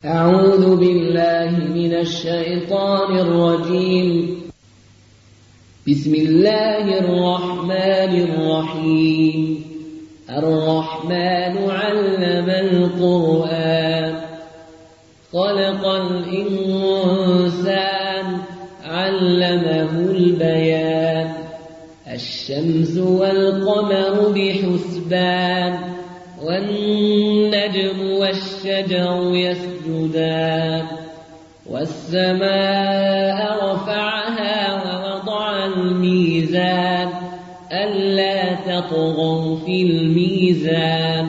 أعوذ بالله من الشيطان الرجيم. بسم الله الرحمن الرحيم. الرحمن علم القرآن، خلق الإنسان، علمه البيان. الشمس والقمر بحسبان، والنجم والشجر يسجدان. والسماء رفعها ووضع الميزان، ألا تطغوا في الميزان.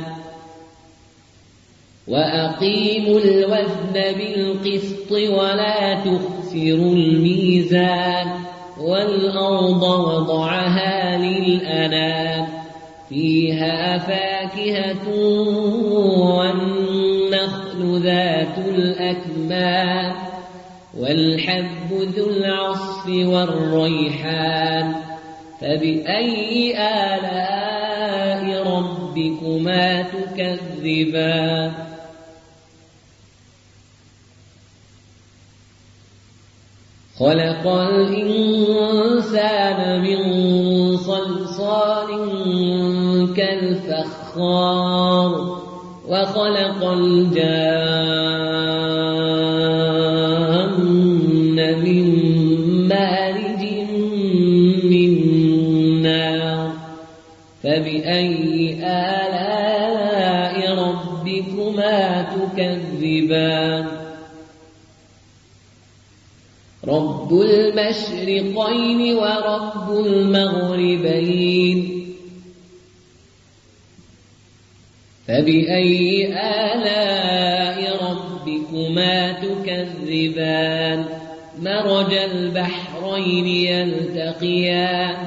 وأقيموا الوزن بالقسط ولا تخسروا الميزان. والأرض وضعها للأنام، فيها فاكهة والنخل ذات الأكمام، والحب ذو العصف والريحان. فبأي آلاء ربكما تكذبان؟ خلق الإنسان من صلصال كالفخار، وخلق الجان من مارج من نار. فبأي آلاء ربكما تكذبان؟ رب المشرقين ورب المغربين. فبأي آلاء ربكما تكذبان؟ مرج البحرين يلتقيان،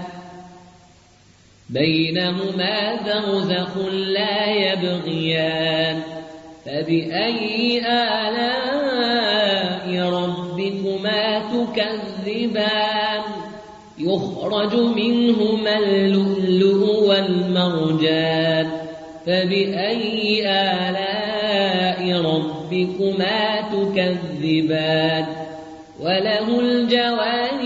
بينهما برزخ لا يبغيان. فبأي آلاء ربكما تكذبان؟ يخرج منهما اللؤلؤ والمرجان. فبأي آلاء ربكما تكذبان؟ وله الجوار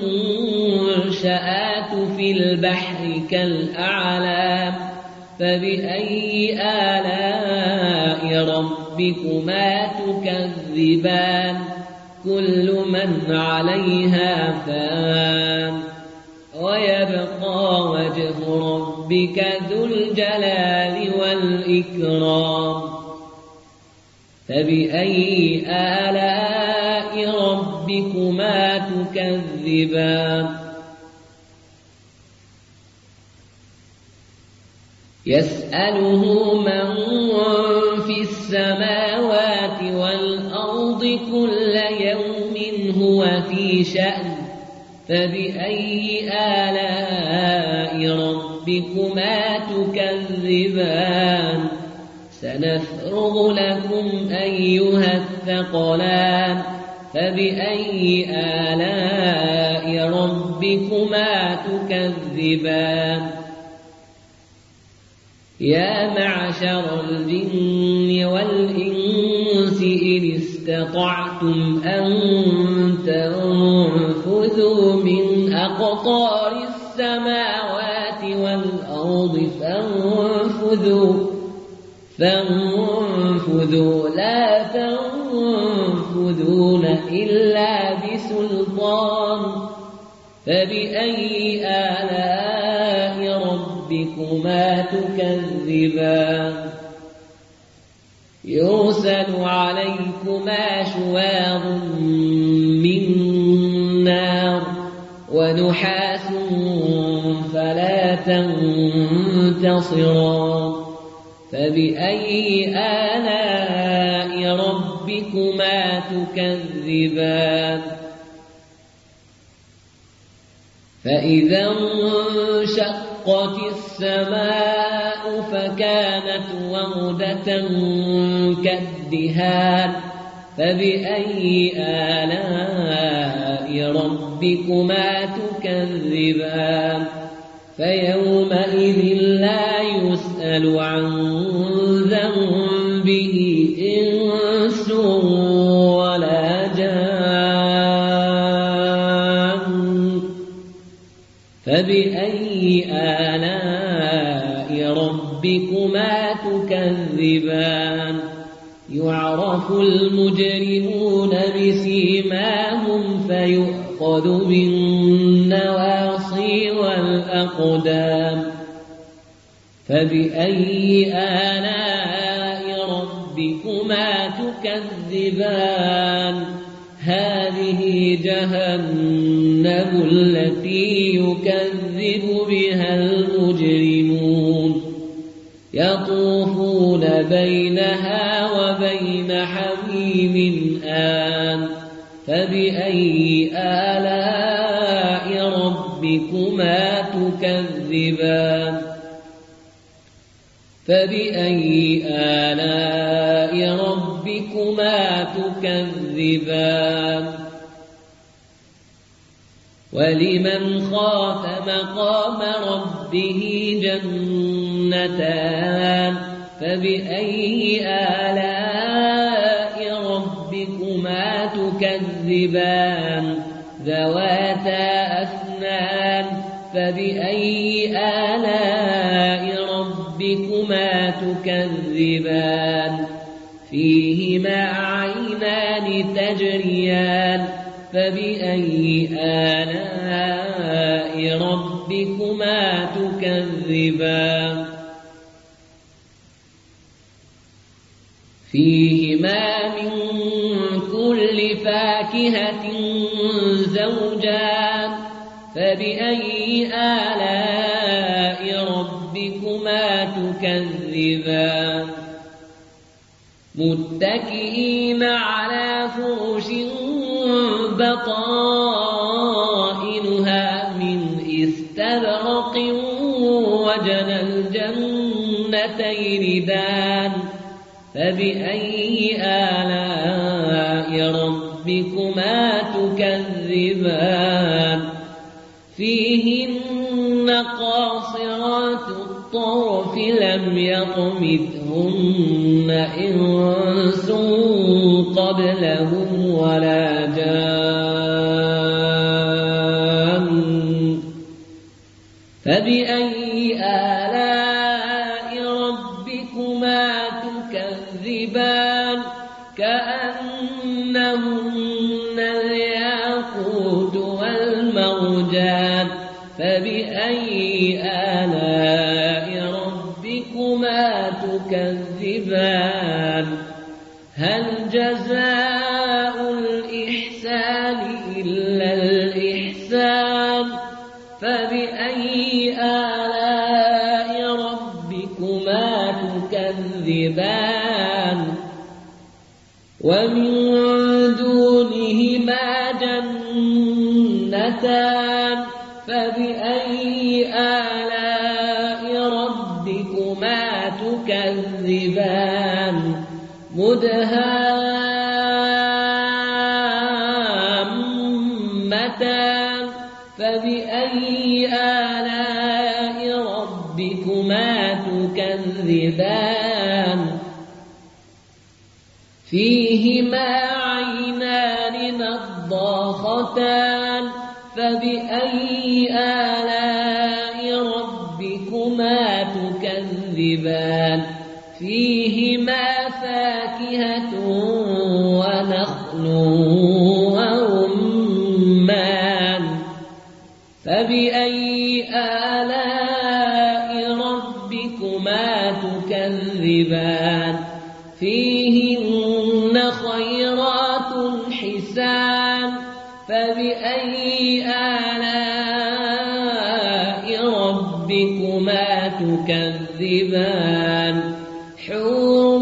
المنشآت في البحر كالأعلام. فبأي آلاء ربكما تكذبان؟ كل من عليها فان، ويبقى وجه ربك ذو الجلال والإكرام. فبأي آلاء ربكما تكذبان؟ يسأله من في السماوات والأرض كل يوم هو في شأن. فبأي آلاء ربكما تكذبان؟ سنفرغ لكم أيها الثقلان. فبأي آلاء ربكما تكذبان؟ يا معشر الجن والإنس إن استطعتم أن تنفذوا من أقطار السماوات والأرض فانفذوا لا تنفذون إلا بسلطان. فبأي آلاء ربكما تكذبان؟ يرسل عليكما شواظ من نار، ونحاس فلا تنتصران. فبأي آلاء ربكما تكذبان؟ فإذا انشقت السماء فكانت وردة كالدهان. فبأي آلاء ربكما تكذبان؟ فيومئذ لا يسأل عن ذنبه إنس ولا جان فبأي آلاء ربكما تكذبان يعرف المجرمون بسيماهم فيؤخذ بالنواصي والأقدام فبأي آلاء ربكما تكذبان هذه جهنم التي يكذب بها المجرمون يطوفون بينها وبين حميم آن فبأي آلاء ربكما تكذبان فبأي آلاء ربكما تكذبان ولمن خاف مقام ربه جنتان فبأي آلاء ربكما تكذبان ذواتا أفنان فبأي آلاء ربكما تكذبان فيهما عينان تجريان فبأي آلاء ربكما تكذبان فيهما من كل فاكهة زوجان فبأي آلاء ربكما تكذبان متكئين على فرش بطائنها من استبرق وجنى الجنتين دان فبأي آلاء ربكما تكذبان فيهن قاصرات الطرف لم يطمثهن إنس قبلهم ولا جان فبأي آلاء ربكما تكذبان كأنهن الياقوت والمرجان فبأي آلاء ربكما تكذبان هل جزاء الإحسان إلا الإحسان فبأي آلاء ربكما تكذبان ومن دونهما جنتان فبأي آلاء ربكما تكذبان مدهامتان فبأي آلاء ربكما تكذبان فيهما عينان نضاختان فبأي آلاء ربكما تكذبان فيهما فاكهة ونخل ورمان فبأي آلاء ربكما تكذبان فيهن خيرات حسان فبأي آلاء ربكما تكذبان حور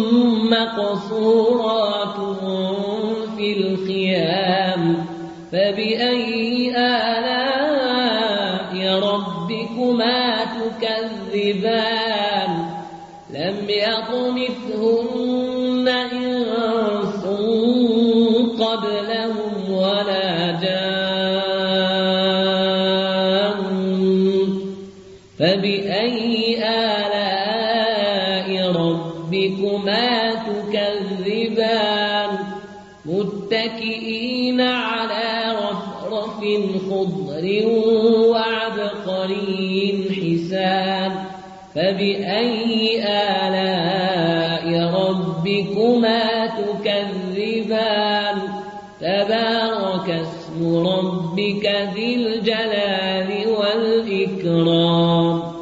مقصورات في الخيام فبأي آلاء ربكما تكذبان لم يطمثهن إنس قبلهم ولا جان فبأي آلاء ربكما تكذبان متكئين على رفرف خضر وعبقري حسان فبأي آلاء ربكما تكذبان تبارك اسم ربك ذي الجلال والإكرام